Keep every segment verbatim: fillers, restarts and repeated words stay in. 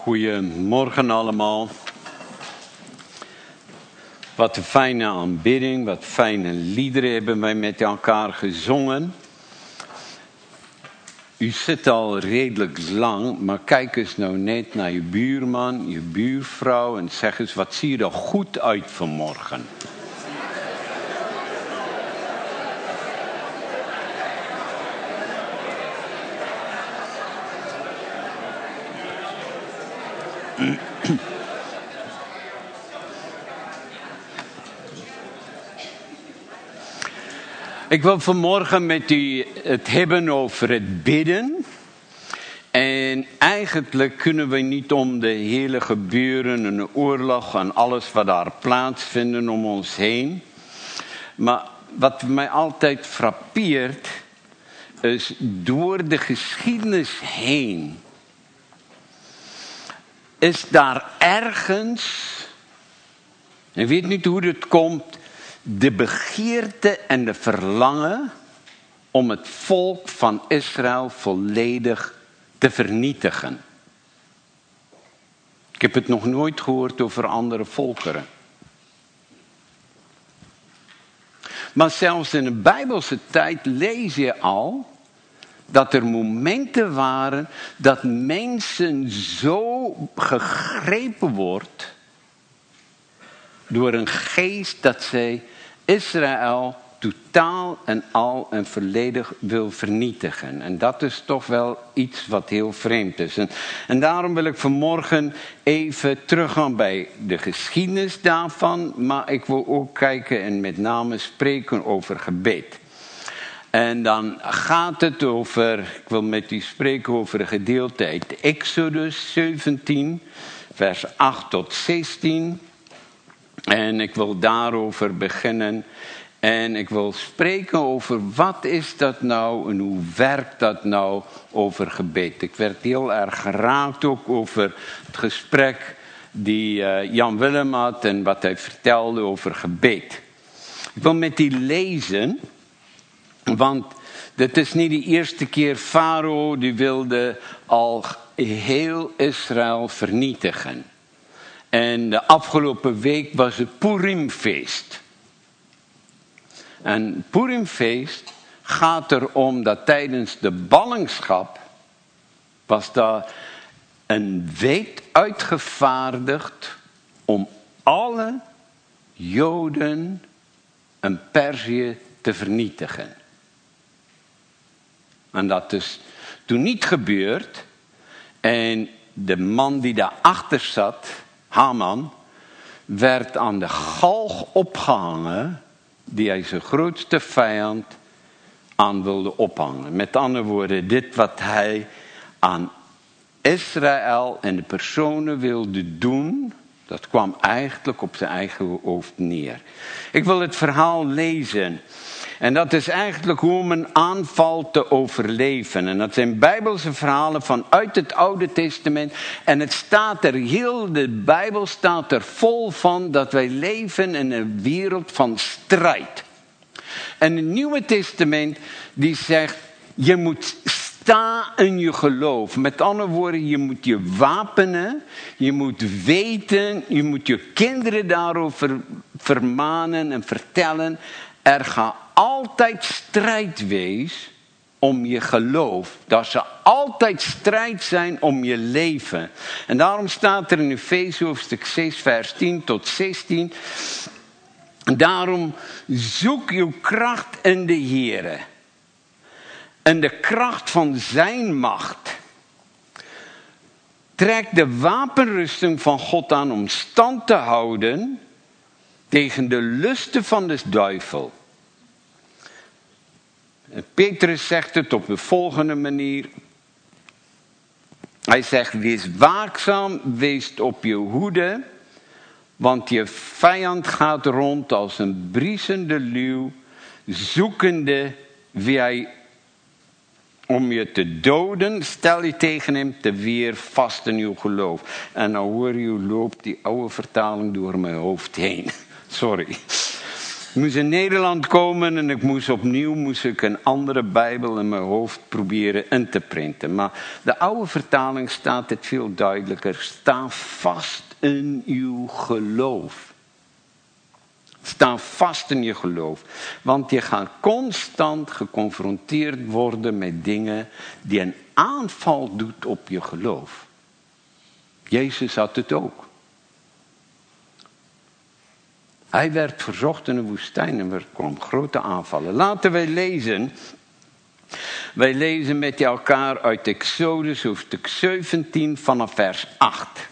Goedemorgen allemaal. Wat een fijne aanbidding, wat fijne liederen hebben wij met elkaar gezongen. U zit al redelijk lang, maar kijk eens nou net naar je buurman, je buurvrouw en zeg eens, wat zie je er goed uit vanmorgen? Ik wil vanmorgen met u het hebben over het bidden. En eigenlijk kunnen we niet om de hele gebeuren en de oorlog en alles wat daar plaatsvindt om ons heen. Maar wat mij altijd frappeert is door de geschiedenis heen is daar ergens, ik weet niet hoe het komt, de begeerte en de verlangen om het volk van Israël volledig te vernietigen. Ik heb het nog nooit gehoord over andere volkeren. Maar zelfs in de Bijbelse tijd lees je al dat er momenten waren dat mensen zo gegrepen wordt door een geest dat zij Israël totaal en al en volledig wil vernietigen. En dat is toch wel iets wat heel vreemd is. En, en daarom wil ik vanmorgen even teruggaan bij de geschiedenis daarvan. Maar ik wil ook kijken en met name spreken over gebed. En dan gaat het over, ik wil met u spreken over een gedeelte uit Exodus zeventien, vers acht tot zestien. En ik wil daarover beginnen. En ik wil spreken over wat is dat nou en hoe werkt dat nou over gebed. Ik werd heel erg geraakt ook over het gesprek die uh, Jan Willem had en wat hij vertelde over gebed. Ik wil met die lezen, want dit is niet de eerste keer. Farao die wilde al heel Israël vernietigen. En de afgelopen week was het Purimfeest. En Purimfeest gaat erom dat tijdens de ballingschap was daar een wet uitgevaardigd om alle Joden en Perzië te vernietigen. En dat is toen niet gebeurd. En de man die daarachter zat, Haman, werd aan de galg opgehangen die hij zijn grootste vijand aan wilde ophangen. Met andere woorden, dit wat hij aan Israël en de personen wilde doen, dat kwam eigenlijk op zijn eigen hoofd neer. Ik wil het verhaal lezen. En dat is eigenlijk hoe om een aanval te overleven. En dat zijn Bijbelse verhalen vanuit het Oude Testament. En het staat er, heel de Bijbel staat er vol van dat wij leven in een wereld van strijd. En het Nieuwe Testament die zegt, je moet staan in je geloof. Met andere woorden, je moet je wapenen. Je moet weten, je moet je kinderen daarover vermanen en vertellen. Er gaat altijd strijd wees om je geloof. Dat zal altijd strijd zijn om je leven. En daarom staat er in Efeze hoofdstuk zes vers tien tot zestien. Daarom zoek uw kracht in de Heere. En de kracht van zijn macht. Trek de wapenrusting van God aan om stand te houden tegen de lusten van de duivel. En Petrus zegt het op de volgende manier. Hij zegt, wees waakzaam, wees op je hoede. Want je vijand gaat rond als een briesende leeuw, zoekende wie hij om je te doden. Stel je tegen hem te weer vast in uw geloof. En dan hoor je, loopt die oude vertaling door mijn hoofd heen. Sorry. moest in Nederland komen en ik moest opnieuw moest ik een andere Bijbel in mijn hoofd proberen in te printen. Maar de oude vertaling staat het veel duidelijker. Sta vast in uw geloof. Sta vast in je geloof. Want je gaat constant geconfronteerd worden met dingen die een aanval doet op je geloof. Jezus had het ook. Hij werd verzocht in de woestijn en er kwamen grote aanvallen. Laten wij lezen. Wij lezen met elkaar uit Exodus hoofdstuk zeventien vanaf vers acht.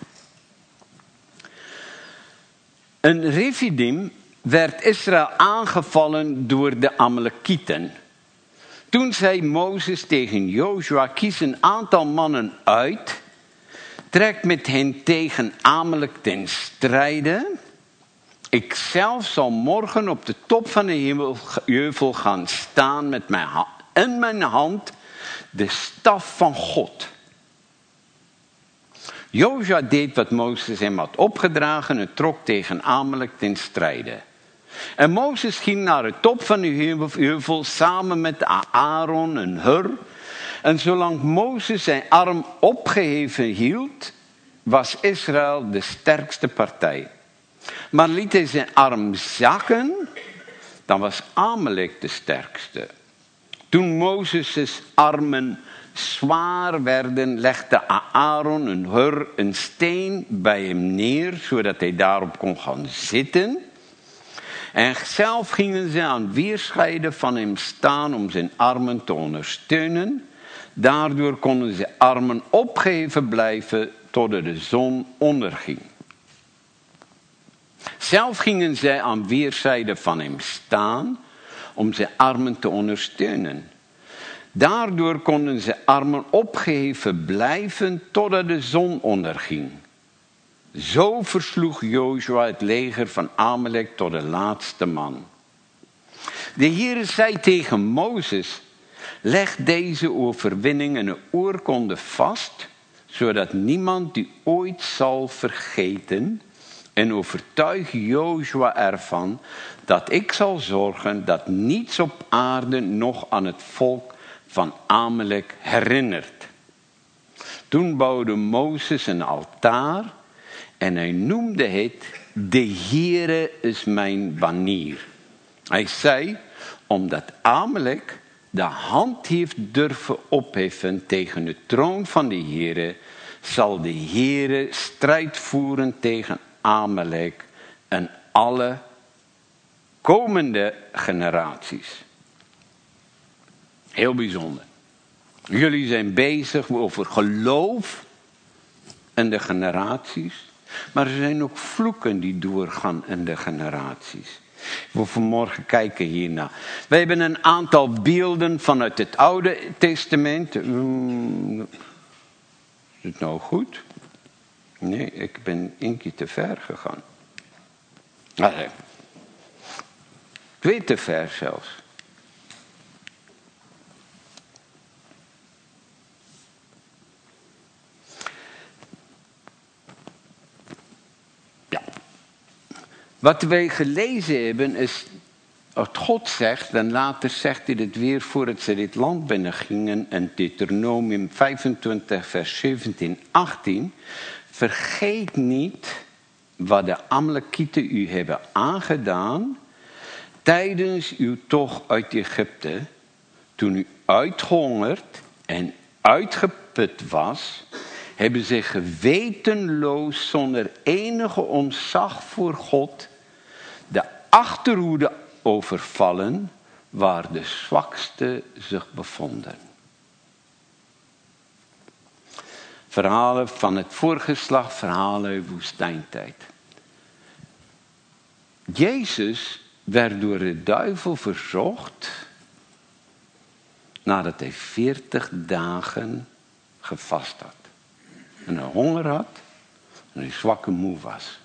In Refidim werd Israël aangevallen door de Amalekieten. Toen zei Mozes tegen Jozua, kies een aantal mannen uit, trek met hen tegen Amalek ten strijde. Ik zelf zal morgen op de top van de heuvel gaan staan met mijn ha- in mijn hand de staf van God. Jozua deed wat Mozes hem had opgedragen en trok tegen Amalek ten strijde. En Mozes ging naar de top van de heuvel samen met Aaron en Hur. En zolang Mozes zijn arm opgeheven hield, was Israël de sterkste partij. Maar liet hij zijn arm zakken, dan was Amalek de sterkste. Toen Mozes' armen zwaar werden, legde Aaron en Hur een steen bij hem neer, zodat hij daarop kon gaan zitten. En zelf gingen ze aan weerszijden van hem staan om zijn armen te ondersteunen. Daardoor konden zijn armen opgeheven blijven totdat de zon onderging. Zelf gingen zij aan weerszijden van hem staan om zijn armen te ondersteunen. Daardoor konden zijn armen opgeheven blijven totdat de zon onderging. Zo versloeg Jozua het leger van Amalek tot de laatste man. De Heere zei tegen Mozes, leg deze overwinning in een oorkonde vast, zodat niemand die ooit zal vergeten, en overtuig Jozua ervan dat ik zal zorgen dat niets op aarde nog aan het volk van Amalek herinnert. Toen bouwde Mozes een altaar en hij noemde het, de Heere is mijn banier. Hij zei, omdat Amalek de hand heeft durven opheffen tegen de troon van de Heere, zal de Heere strijd voeren tegen Amalek en alle komende generaties. Heel bijzonder. Jullie zijn bezig over geloof in de generaties. Maar er zijn ook vloeken die doorgaan in de generaties. Ik wil vanmorgen kijken hierna. We hebben een aantal beelden vanuit het Oude Testament. Hmm, is het nou goed? Nee, ik ben een keer te ver gegaan. Nee. Twee te ver zelfs. Ja. Wat wij gelezen hebben is, wat God zegt, en later zegt hij het weer voordat ze dit land binnengingen, in Deuteronomium vijfentwintig vers zeventien, achttien... Vergeet niet wat de Amalekieten u hebben aangedaan tijdens uw tocht uit Egypte, toen u uitgehongerd en uitgeput was, hebben ze gewetenloos zonder enige ontzag voor God de achterhoede overvallen waar de zwaksten zich bevonden. Verhalen van het voorgeslacht, verhalen uit woestijntijd. Jezus werd door de duivel verzocht nadat hij veertig dagen gevast had. En hij honger had en hij zwak en moe was.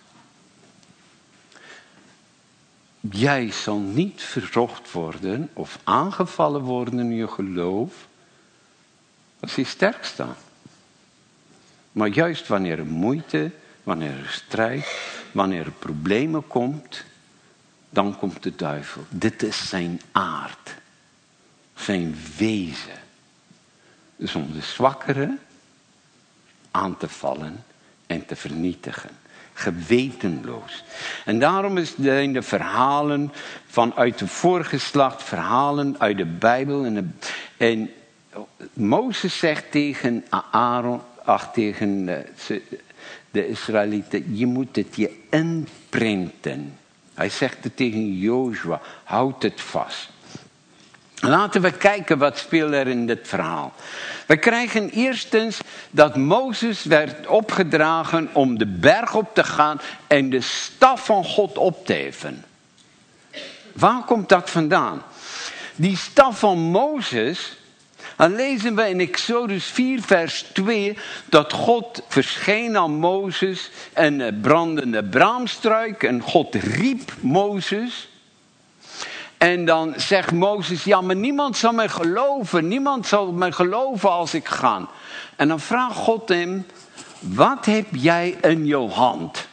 Jij zal niet verzocht worden of aangevallen worden in je geloof als je sterk staat. Maar juist wanneer er moeite, wanneer er strijd, wanneer er problemen komt, dan komt de duivel. Dit is zijn aard. Zijn wezen. Dus om de zwakkeren aan te vallen en te vernietigen. Gewetenloos. En daarom is de, in de verhalen vanuit de voorgeslacht, verhalen uit de Bijbel. En, de, en Mozes zegt tegen Aaron, ach, tegen de, de Israëlieten, je moet het je inprinten. Hij zegt het tegen Jozua, houd het vast. Laten we kijken wat speelt er in dit verhaal. We krijgen eerstens dat Mozes werd opgedragen om de berg op te gaan en de staf van God op te heffen. Waar komt dat vandaan? Die staf van Mozes, dan lezen we in Exodus vier vers twee dat God verscheen aan Mozes een brandende braamstruik en God riep Mozes. En dan zegt Mozes, ja, maar niemand zal mij geloven. Niemand zal mij geloven als ik ga. En dan vraagt God hem, wat heb jij in je hand?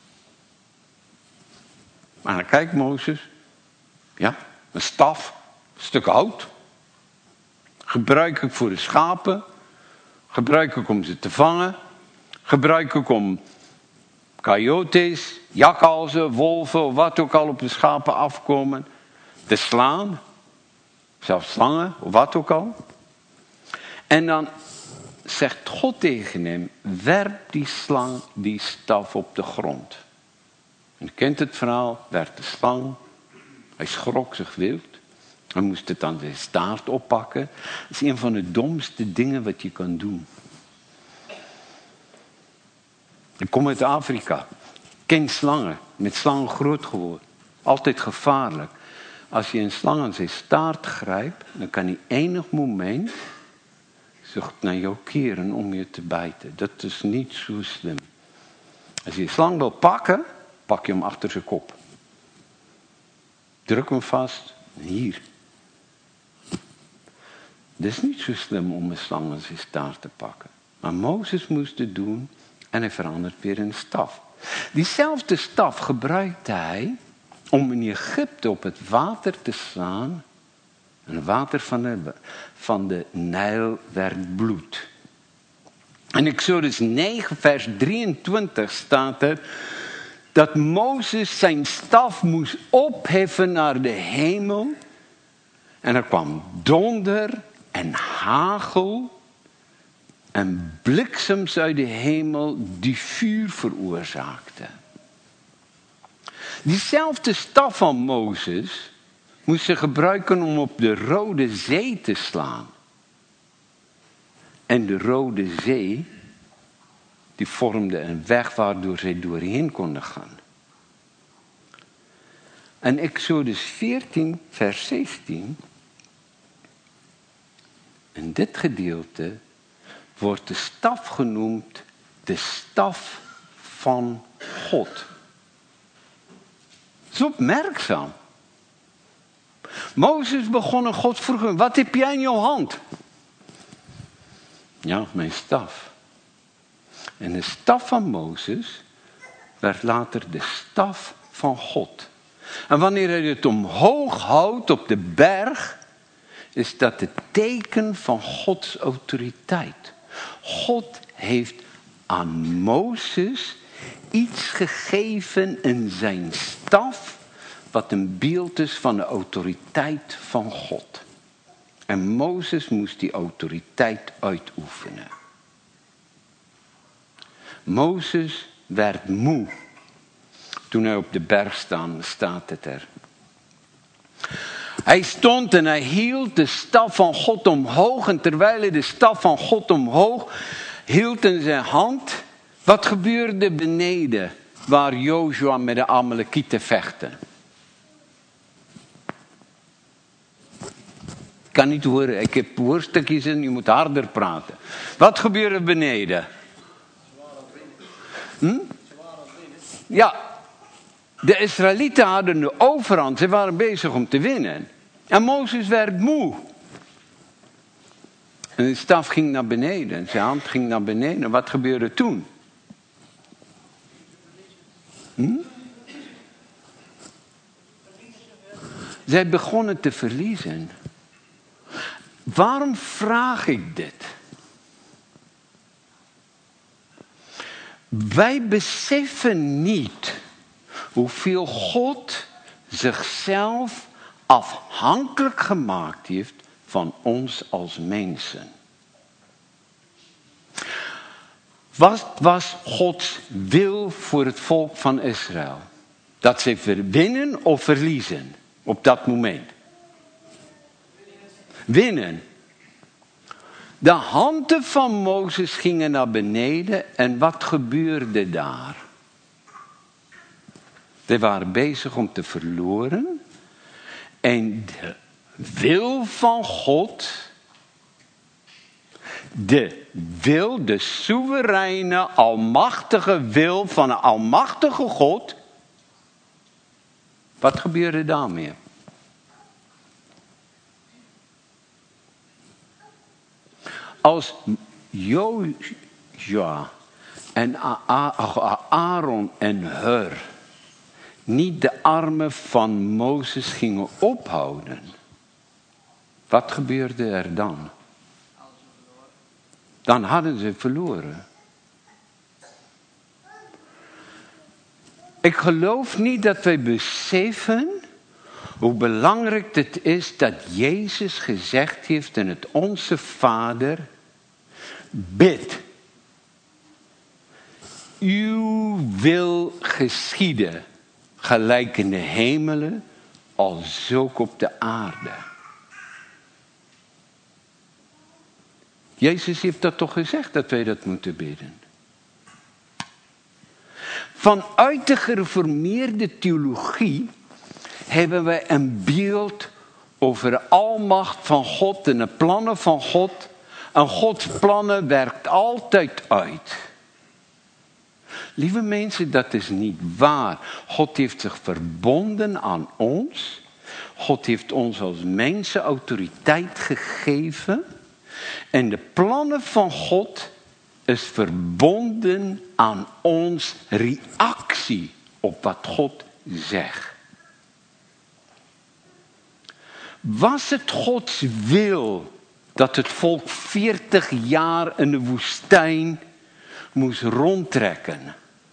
Maar dan kijkt Mozes, ja, een staf, een stuk hout. Gebruik ik voor de schapen. Gebruik ik om ze te vangen. Gebruik ik om coyotes, jakhalzen, wolven, wat ook al op de schapen afkomen. Te slaan, zelfs slangen, of wat ook al. En dan zegt God tegen hem, werp die slang, die staf op de grond. En je kent het verhaal, werd de slang, hij schrok zich wild. Hij moest het aan zijn staart oppakken. Dat is een van de domste dingen wat je kan doen. Ik kom uit Afrika, ken slangen, met slangen groot geworden. Altijd gevaarlijk. Als je een slang aan zijn staart grijpt, dan kan hij enig moment zich naar jou keren om je te bijten. Dat is niet zo slim. Als je een slang wil pakken, pak je hem achter zijn kop. Druk hem vast, hier. Het is niet zo slim om een slang aan zijn staart te pakken. Maar Mozes moest het doen en hij verandert weer in een staf. Diezelfde staf gebruikte hij om in Egypte op het water te slaan. En het water van de, van de Nijl werd bloed. In Exodus negen vers drieëntwintig staat er dat Mozes zijn staf moest opheffen naar de hemel. En er kwam donder en hagel en bliksems uit de hemel die vuur veroorzaakten. Diezelfde staf van Mozes moest ze gebruiken om op de Rode Zee te slaan. En de Rode Zee, die vormde een weg waardoor zij doorheen konden gaan. En Exodus veertien vers zestien. In dit gedeelte wordt de staf genoemd de staf van God. Dat is opmerkzaam. Mozes begon en God vroeg hem, wat heb jij in jouw hand? Ja, mijn staf. En de staf van Mozes werd later de staf van God. En wanneer hij het omhoog houdt op de berg, is dat het teken van Gods autoriteit. God heeft aan Mozes iets gegeven in zijn staf, wat een beeld is van de autoriteit van God. En Mozes moest die autoriteit uitoefenen. Mozes werd moe. Toen hij op de berg staan, staat het er. Hij stond en hij hield de staf van God omhoog. En terwijl hij de staf van God omhoog hield in zijn hand, wat gebeurde beneden waar Jozua met de Amalekieten vechtte? Ik kan niet horen, ik heb woordstukjes in, je moet harder praten. Wat gebeurde beneden? Hm? Ja, de Israëlieten hadden de overhand, ze waren bezig om te winnen. En Mozes werd moe. En de staf ging naar beneden, zijn hand ging naar beneden. Wat gebeurde toen? Hm? Zij begonnen te verliezen. Waarom vraag ik dit? Wij beseffen niet hoeveel God zichzelf afhankelijk gemaakt heeft van ons als mensen. Wat was Gods wil voor het volk van Israël? Dat ze winnen of verliezen op dat moment? Winnen. De handen van Mozes gingen naar beneden en wat gebeurde daar? Ze waren bezig om te verloren en de wil van God, de wil, de soevereine, almachtige wil van een almachtige God, wat gebeurde daarmee? Als Jozua en Aaron en Hur niet de armen van Mozes gingen ophouden, wat gebeurde er dan? Dan hadden ze verloren. Ik geloof niet dat wij beseffen hoe belangrijk het is dat Jezus gezegd heeft in het Onze Vader: bid, uw wil geschieden, gelijk in de hemelen, als ook op de aarde. Jezus heeft dat toch gezegd, dat wij dat moeten bidden. Vanuit de gereformeerde theologie hebben wij een beeld over de almacht van God en de plannen van God. En Gods plannen werkt altijd uit. Lieve mensen, dat is niet waar. God heeft zich verbonden aan ons. God heeft ons als mensen autoriteit gegeven. En de plannen van God is verbonden aan ons reactie op wat God zegt. Was het Gods wil dat het volk veertig jaar in de woestijn moest rondtrekken?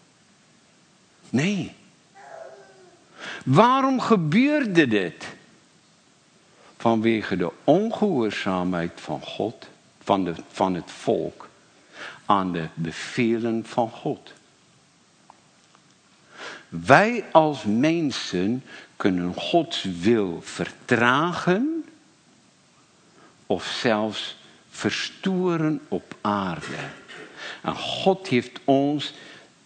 Nee. Waarom gebeurde dit? Vanwege de ongehoorzaamheid van God, van, de, van het volk, aan de bevelen van God. Wij als mensen kunnen Gods wil vertragen of zelfs verstoren op aarde. En God heeft ons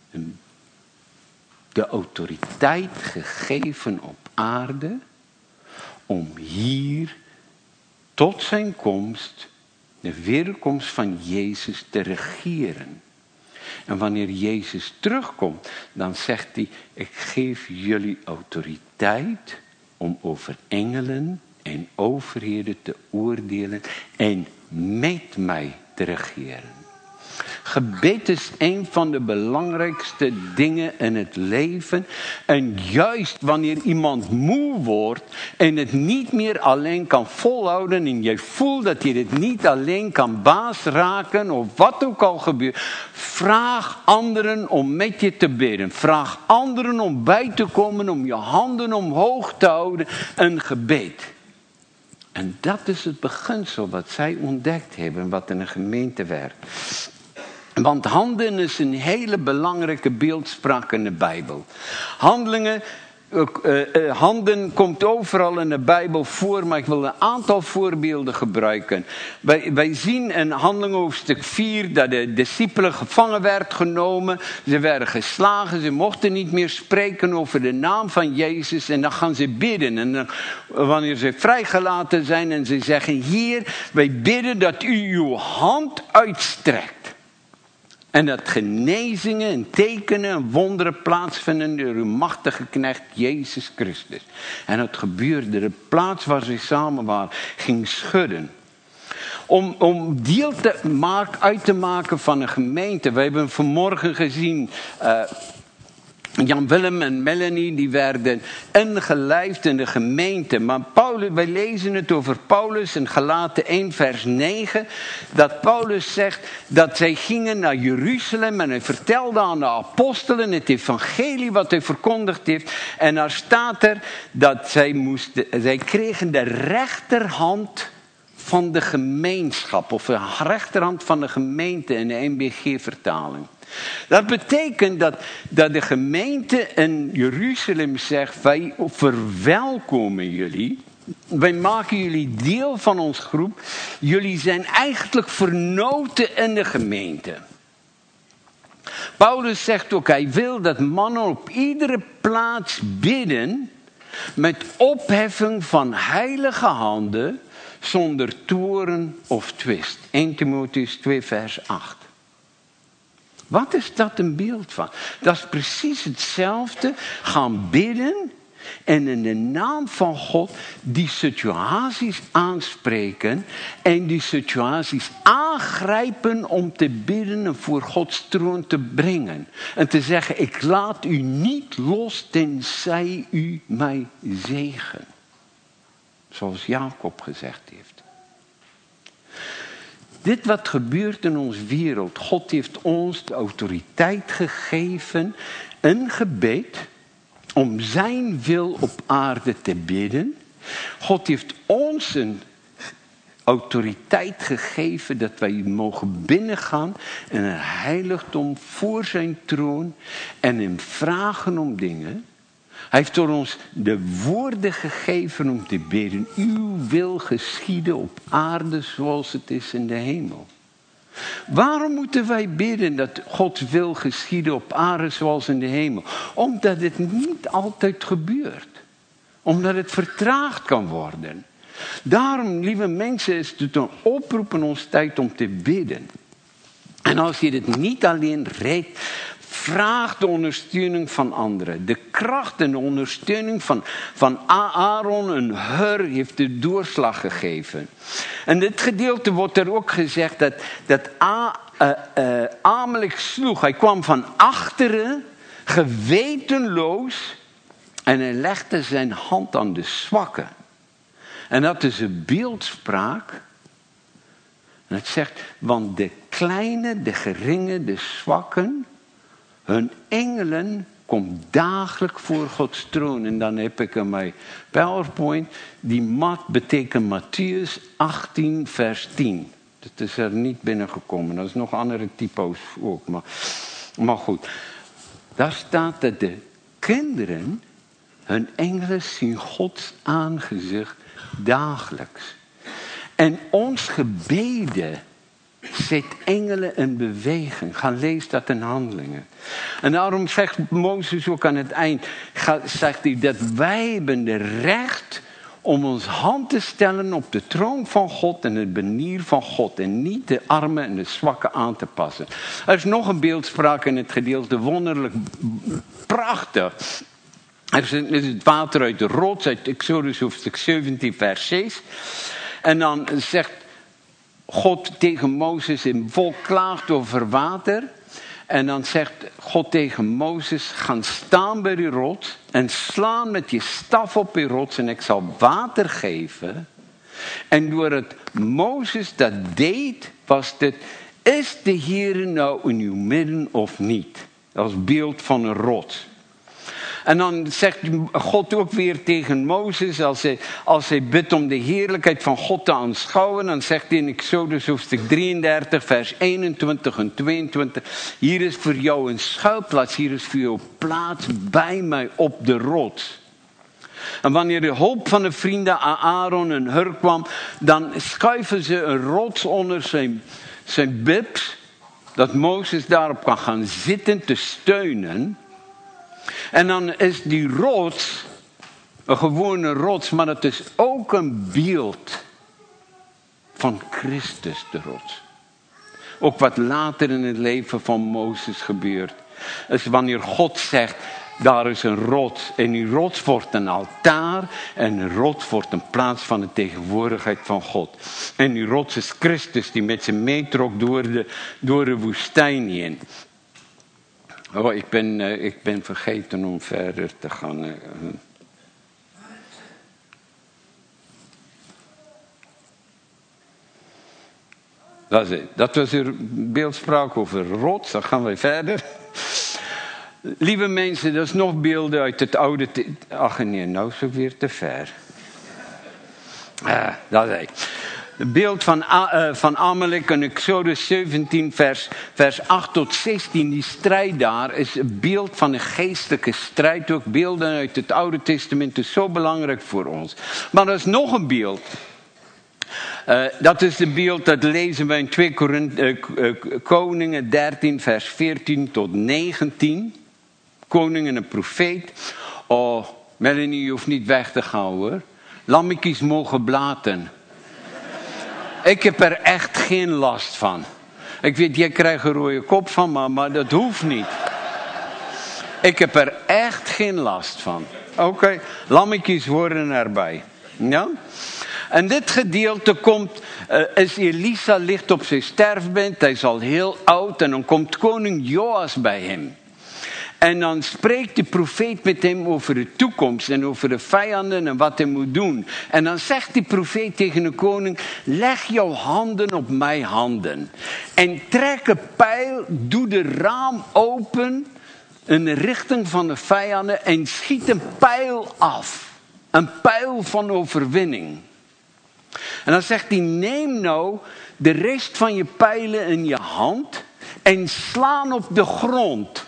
de autoriteit gegeven op aarde om hier tot zijn komst, de wederkomst van Jezus, te regeren. En wanneer Jezus terugkomt, dan zegt hij: ik geef jullie autoriteit om over engelen en overheden te oordelen en met mij te regeren. Gebed is een van de belangrijkste dingen in het leven. En juist wanneer iemand moe wordt en het niet meer alleen kan volhouden en je voelt dat je het niet alleen kan baas raken of wat ook al gebeurt, vraag anderen om met je te bidden. Vraag anderen om bij te komen, om je handen omhoog te houden, een gebed. En dat is het beginsel wat zij ontdekt hebben, wat in een gemeente werkt. Want handen is een hele belangrijke beeldspraak in de Bijbel. Handelingen, uh, uh, handen komt overal in de Bijbel voor, maar ik wil een aantal voorbeelden gebruiken. Wij, wij zien in Handelingen hoofdstuk vier dat de discipelen gevangen werden genomen. Ze werden geslagen, ze mochten niet meer spreken over de naam van Jezus. En dan gaan ze bidden. En dan, wanneer ze vrijgelaten zijn en ze zeggen: Heer, wij bidden dat u uw hand uitstrekt. En dat genezingen en tekenen en wonderen plaatsvinden door uw machtige knecht Jezus Christus. En het gebeurde. De plaats waar ze samen waren ging schudden. Om, om deel te maken, uit te maken van een gemeente. We hebben vanmorgen gezien Uh, Jan Willem en Melanie die werden ingelijfd in de gemeente. Maar Paulus, wij lezen het over Paulus in Galaten één vers negen. Dat Paulus zegt dat zij gingen naar Jeruzalem en hij vertelde aan de apostelen het evangelie wat hij verkondigd heeft. En daar staat er dat zij, moesten, zij kregen de rechterhand van de gemeenschap. Of de rechterhand van de gemeente in de N B G-vertaling. Dat betekent dat, dat de gemeente in Jeruzalem zegt, wij verwelkomen jullie. Wij maken jullie deel van ons groep. Jullie zijn eigenlijk vernoten in de gemeente. Paulus zegt ook, hij wil dat mannen op iedere plaats bidden met opheffing van heilige handen zonder toorn of twist. Eerste Timotheüs twee vers acht. Wat is dat een beeld van? Dat is precies hetzelfde. Gaan bidden en in de naam van God die situaties aanspreken en die situaties aangrijpen om te bidden en voor Gods troon te brengen. En te zeggen, ik laat u niet los tenzij u mij zegen. Zoals Jacob gezegd heeft. Dit wat gebeurt in onze wereld. God heeft ons de autoriteit gegeven in gebed om zijn wil op aarde te bidden. God heeft ons een autoriteit gegeven dat wij mogen binnengaan in een heiligdom voor zijn troon en hem vragen om dingen. Hij heeft door ons de woorden gegeven om te bidden. Uw wil geschieden op aarde zoals het is in de hemel. Waarom moeten wij bidden dat Gods wil geschieden op aarde zoals in de hemel? Omdat het niet altijd gebeurt. Omdat het vertraagd kan worden. Daarom, lieve mensen, is het een oproep in ons tijd om te bidden. En als je dit niet alleen redt, vraag de ondersteuning van anderen. De kracht en de ondersteuning van, van Aaron en Hur heeft de doorslag gegeven. En dit gedeelte wordt er ook gezegd dat, dat A, uh, uh, Amalek sloeg. Hij kwam van achteren, gewetenloos, en hij legde zijn hand aan de zwakken. En dat is een beeldspraak. En het zegt, want de kleine, de geringe, de zwakken, hun engelen komt dagelijks voor Gods troon. En dan heb ik in mijn PowerPoint, die mat betekent Mattheüs achttien vers tien. Dat is er niet binnengekomen. Dat is nog andere typo's ook. Maar, maar goed, daar staat dat de kinderen, hun engelen zien Gods aangezicht dagelijks. En ons gebeden zet engelen in beweging. Ga lees dat in Handelingen. En daarom zegt Mozes ook aan het eind, zegt hij dat wij hebben de recht om ons hand te stellen op de troon van God en het benier van God. En niet de armen en de zwakken aan te passen. Er is nog een beeldspraak in het gedeelte, wonderlijk prachtig. Er is het water uit de rots, uit Exodus hoofdstuk zeventien vers zes. En dan zegt God tegen Mozes, een volk klaagt over water. En dan zegt God tegen Mozes, ga staan bij die rots en slaan met je staf op die rots en ik zal water geven. En doordat Mozes dat deed, was het, is de Heer nou in uw midden of niet? Als beeld van een rots. En dan zegt God ook weer tegen Mozes, als hij, als hij bidt om de heerlijkheid van God te aanschouwen, dan zegt hij in Exodus hoofdstuk drieëndertig, vers eenentwintig en tweeëntwintig, hier is voor jou een schuilplaats, hier is voor jou plaats bij mij op de rots. En wanneer de hulp van de vrienden Aaron en Hur kwam, dan schuiven ze een rots onder zijn, zijn bibs, dat Mozes daarop kan gaan zitten te steunen. En dan is die rots een gewone rots, maar het is ook een beeld van Christus, de rots. Ook wat later in het leven van Mozes gebeurt, is wanneer God zegt, daar is een rots. En die rots wordt een altaar en een rots wordt een plaats van de tegenwoordigheid van God. En die rots is Christus die met zijn meetrok door de, door de woestijn heen. Oh, ik ben, uh, ik ben vergeten om verder te gaan. Uh, dat, is het. Dat was uw beeldspraak over rots. Dan gaan we verder. Lieve mensen, dat is nog beelden uit het oude... Te- Ach nee, nou is het weer te ver. Ah, dat is het. Het beeld van, uh, van Amalek in Exodus zeventien, vers, vers acht tot zestien. Die strijd daar is een beeld van een geestelijke strijd. Ook beelden uit het Oude Testament is zo belangrijk voor ons. Maar er is nog een beeld. Uh, dat is het beeld dat lezen we in twee Korint, uh, uh, Koningen dertien, vers veertien tot negentien. Koning en een profeet. Oh, Melanie, je hoeft niet weg te gaan hoor. Lammetjes mogen blaten. Ik heb er echt geen last van. Ik weet, jij krijgt een rode kop van me, maar dat hoeft niet. Ik heb er echt geen last van. Oké, okay. Lammetjes horen erbij. Ja? En dit gedeelte komt, uh, als Elisa ligt op zijn sterfbed, hij is al heel oud, en dan komt koning Joas bij hem. En dan spreekt de profeet met hem over de toekomst en over de vijanden en wat hij moet doen. En dan zegt die profeet tegen de koning, leg jouw handen op mijn handen. En trek een pijl, doe de raam open in de richting van de vijanden en schiet een pijl af. Een pijl van overwinning. En dan zegt hij, neem nou de rest van je pijlen in je hand en slaan op de grond.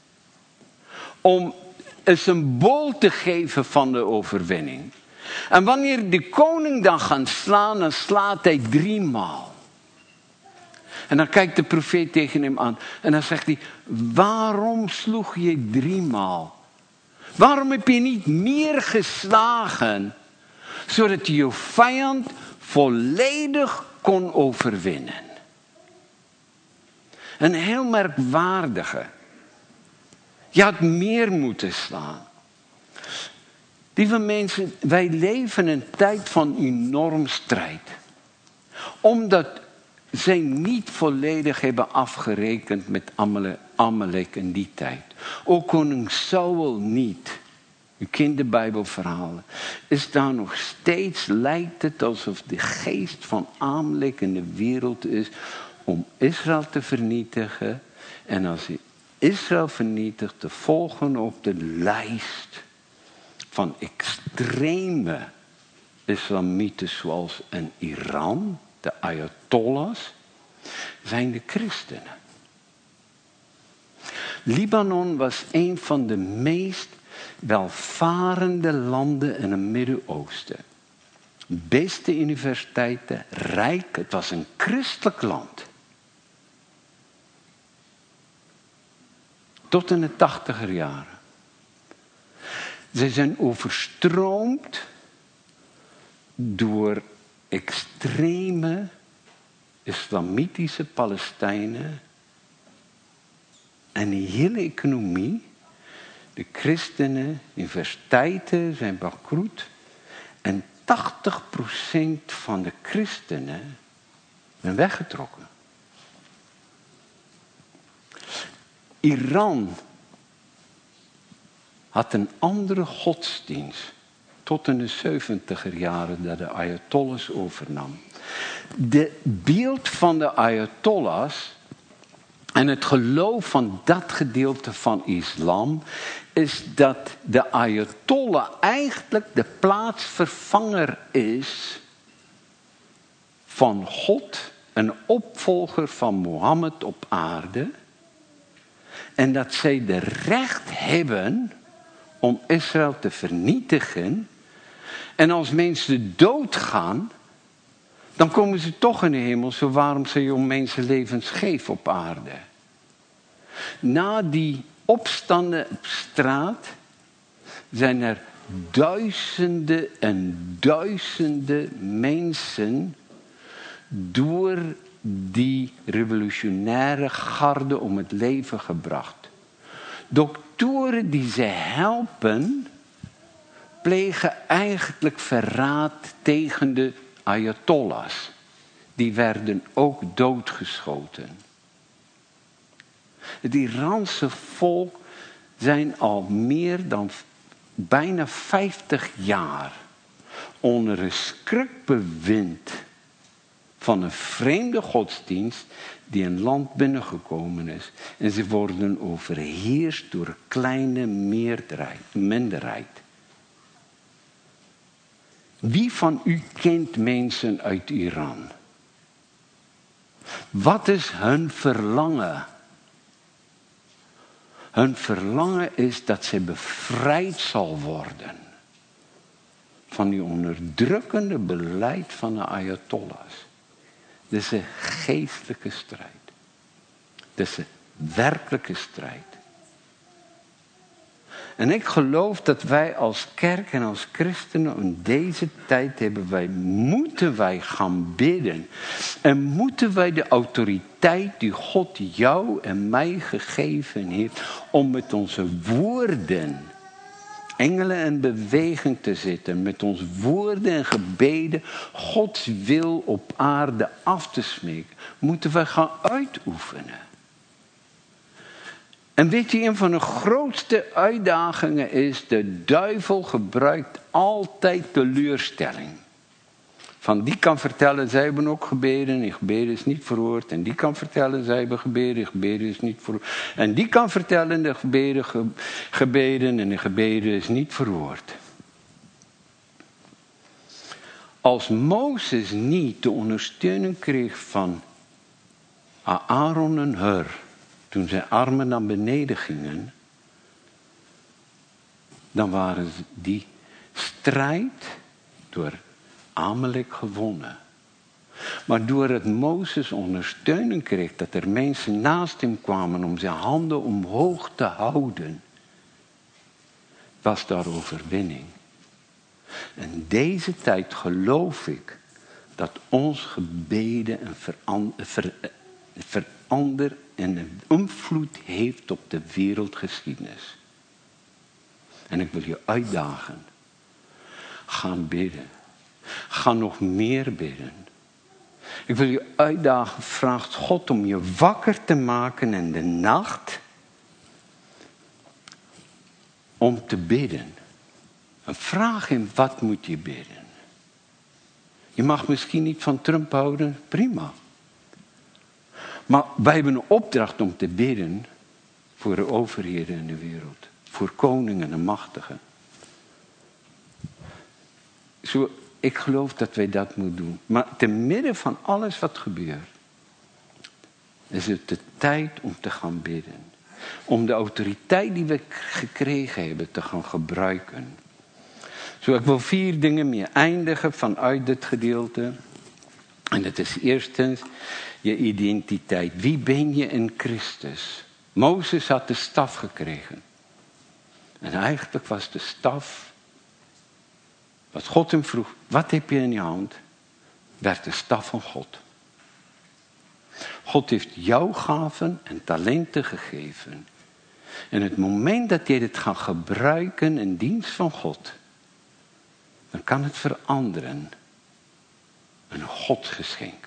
Om een symbool te geven van de overwinning. En wanneer de koning dan gaat slaan, dan slaat hij driemaal. En dan kijkt de profeet tegen hem aan. En dan zegt hij, waarom sloeg je driemaal? Waarom heb je niet meer geslagen? Zodat je je vijand volledig kon overwinnen. Een heel merkwaardige. Je had meer moeten slaan. Lieve mensen, wij leven in een tijd van enorm strijd. Omdat zij niet volledig hebben afgerekend met Amalek in die tijd. Ook koning Saul niet. U kent de Bijbelverhalen. Is daar nog steeds, lijkt het alsof de geest van Amalek in de wereld is om Israël te vernietigen. En als hij Israël vernietigt, te volgen op de lijst van extreme islamieten zoals in Iran, de Ayatollahs, zijn de christenen. Libanon was een van de meest welvarende landen in het Midden-Oosten. Beste universiteiten, rijk, het was een christelijk land. Tot in de tachtiger jaren. Ze zijn overstroomd door extreme islamitische Palestijnen. En die hele economie, de christenen, universiteiten zijn bankroet. En tachtig procent van de christenen zijn weggetrokken. Iran had een andere godsdienst tot in de zeventiger jaren dat de Ayatollahs overnam. De beeld van de Ayatollahs en het geloof van dat gedeelte van islam is dat de Ayatollah eigenlijk de plaatsvervanger is van God, een opvolger van Mohammed op aarde. En dat zij de recht hebben om Israël te vernietigen. En als mensen doodgaan, dan komen ze toch in de hemel. Zo waarom ze je om mensenlevens geven op aarde. Na die opstanden op straat zijn er duizenden en duizenden mensen door die revolutionaire garde om het leven gebracht. Doktoren die ze helpen, plegen eigenlijk verraad tegen de Ayatollahs. Die werden ook doodgeschoten. Het Iraanse volk zijn al meer dan bijna vijftig jaar onder een schrikbewind van een vreemde godsdienst die een land binnengekomen is. En ze worden overheerst door een kleine meerderheid, minderheid. Wie van u kent mensen uit Iran? Wat is hun verlangen? Hun verlangen is dat ze bevrijd zal worden van die onderdrukkende beleid van de Ayatollahs. Dit is een geestelijke strijd. Dit is een werkelijke strijd. En ik geloof dat wij als kerk en als christenen in deze tijd hebben wij, moeten wij gaan bidden. En moeten wij de autoriteit die God jou en mij gegeven heeft, om met onze woorden engelen in beweging te zetten, met onze woorden en gebeden Gods wil op aarde af te smeken, moeten wij gaan uitoefenen. En weet je, een van de grootste uitdagingen is, de duivel gebruikt altijd teleurstelling. Van die kan vertellen, zij hebben ook gebeden, en gebeden is niet verhoord. En die kan vertellen, zij hebben gebeden, gebeden is niet verhoord. En die kan vertellen, de gebeden, ge, gebeden en de gebeden is niet verhoord. Als Mozes niet de ondersteuning kreeg van Aaron en Hur, toen zijn armen naar beneden gingen, dan waren die strijd door Amalek gewonnen. Maar doordat Mozes ondersteuning kreeg, dat er mensen naast hem kwamen om zijn handen omhoog te houden, was daar overwinning. En deze tijd geloof ik dat ons gebeden een verander, ver, verander en een invloed heeft op de wereldgeschiedenis. En ik wil je uitdagen. Ga bidden. Ga nog meer bidden. Ik wil je uitdagen. Vraag God om je wakker te maken in de nacht. Om te bidden. En vraag hem, wat moet je bidden? Je mag misschien niet van Trump houden. Prima. Maar wij hebben een opdracht om te bidden voor de overheden in de wereld. Voor koningen en machtigen. Zo, ik geloof dat wij dat moeten doen. Maar te midden van alles wat gebeurt, is het de tijd om te gaan bidden. Om de autoriteit die we gekregen hebben te gaan gebruiken. Zo, ik wil vier dingen mee eindigen vanuit dit gedeelte. En dat is eerstens je identiteit. Wie ben je in Christus? Mozes had de staf gekregen. En eigenlijk was de staf, wat God hem vroeg, wat heb je in je hand? Werd de staf van God. God heeft jou gaven en talenten gegeven. En het moment dat je dit gaat gebruiken in dienst van God, dan kan het veranderen. Een godsgeschenk.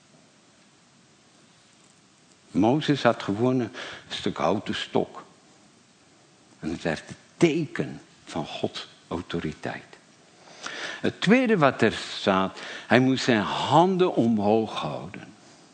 Mozes had gewoon een stuk houten stok. En het werd het teken van Gods autoriteit. Het tweede wat er staat, hij moest zijn handen omhoog houden.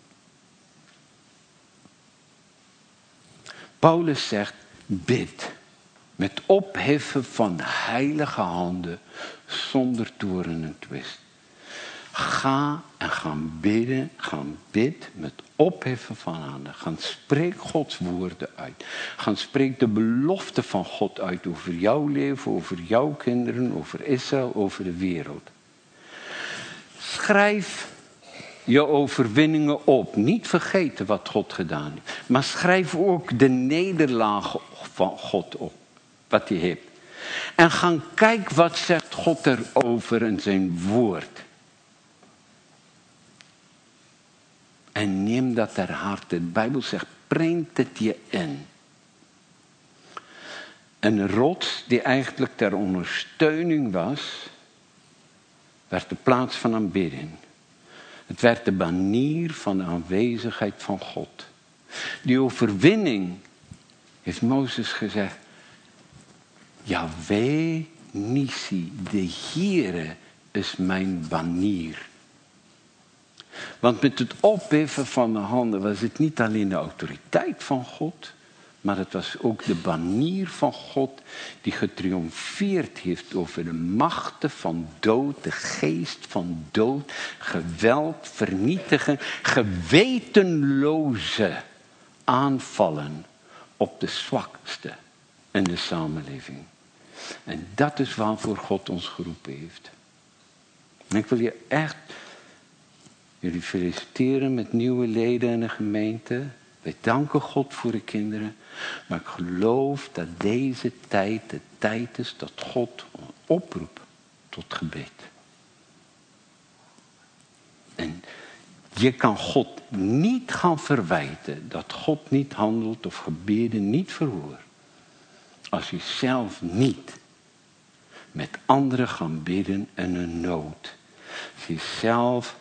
Paulus zegt, bid met opheffen van heilige handen zonder toorn en twist. Ga en gaan bidden, gaan bid met opheffen van handen. Gaan spreek Gods woorden uit. Gaan spreek de belofte van God uit over jouw leven, over jouw kinderen, over Israël, over de wereld. Schrijf je overwinningen op. Niet vergeten wat God gedaan heeft. Maar schrijf ook de nederlagen van God op. Wat hij heeft. En gaan kijken wat zegt God erover in zijn woord. En neem dat ter harte. De Bijbel zegt, prent het je in. Een rots die eigenlijk ter ondersteuning was, werd de plaats van aanbidding. Het werd de banier van de aanwezigheid van God. Die overwinning, heeft Mozes gezegd, Yahweh Nissi, de Heere is mijn banier. Want met het opheffen van de handen was het niet alleen de autoriteit van God, maar het was ook de banier van God die getriomfeerd heeft over de machten van dood, de geest van dood, geweld, vernietigen, gewetenloze aanvallen op de zwakste in de samenleving. En dat is waarvoor God ons geroepen heeft. En ik wil je echt jullie feliciteren met nieuwe leden in de gemeente. Wij danken God voor de kinderen. Maar ik geloof dat deze tijd de tijd is dat God oproept tot gebed. En je kan God niet gaan verwijten dat God niet handelt of gebeden niet verhoort. Als je zelf niet met anderen gaat bidden in een nood. Als je zelf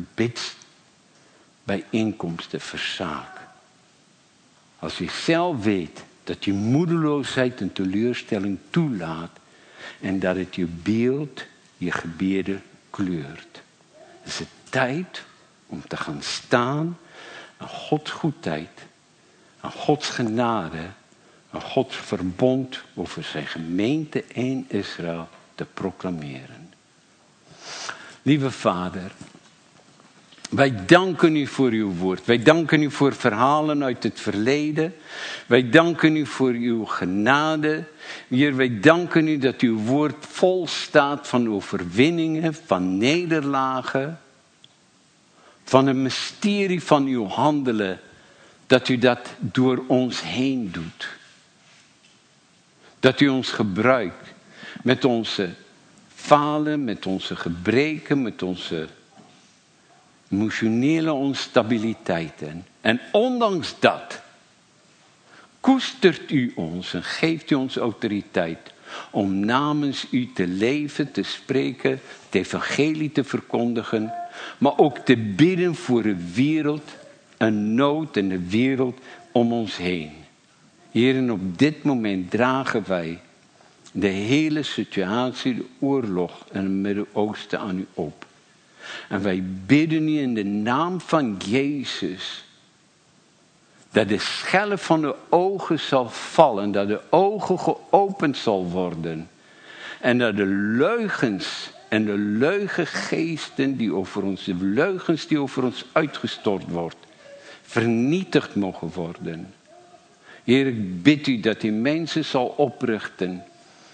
gebedsbijeenkomsten verzaakt. Als je zelf weet dat je moedeloosheid en teleurstelling toelaat. En dat het je beeld, je gebeden kleurt. Het is de tijd om te gaan staan aan Gods goedheid. Aan Gods genade. Aan Gods verbond over zijn gemeente in Israël te proclameren. Lieve Vader, wij danken u voor uw woord. Wij danken u voor verhalen uit het verleden. Wij danken u voor uw genade. Heer, wij danken u dat uw woord vol staat van overwinningen, van nederlagen. Van een mysterie van uw handelen. Dat u dat door ons heen doet. Dat u ons gebruikt met onze falen, met onze gebreken, met onze emotionele onstabiliteiten. En ondanks dat koestert u ons en geeft u ons autoriteit om namens u te leven, te spreken, het evangelie te verkondigen, maar ook te bidden voor de wereld, een nood in de wereld om ons heen. Heer, en op dit moment dragen wij de hele situatie, de oorlog in het Midden-Oosten aan u op. En wij bidden u in de naam van Jezus, dat de schelle van de ogen zal vallen, dat de ogen geopend zal worden. En dat de leugens en de leugengeesten die over ons, de leugens die over ons uitgestort wordt, vernietigd mogen worden. Heer, ik bid u dat u mensen zal oprichten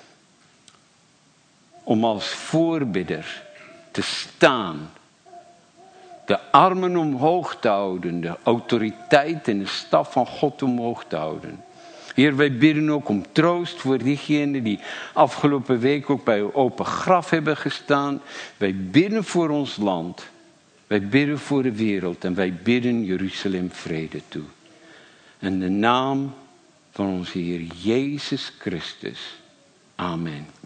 om als voorbidder te staan. De armen omhoog te houden, de autoriteit en de staf van God omhoog te houden. Heer, wij bidden ook om troost voor diegenen die afgelopen week ook bij uw open graf hebben gestaan. Wij bidden voor ons land. Wij bidden voor de wereld en wij bidden Jeruzalem vrede toe. In de naam van onze Heer Jezus Christus. Amen.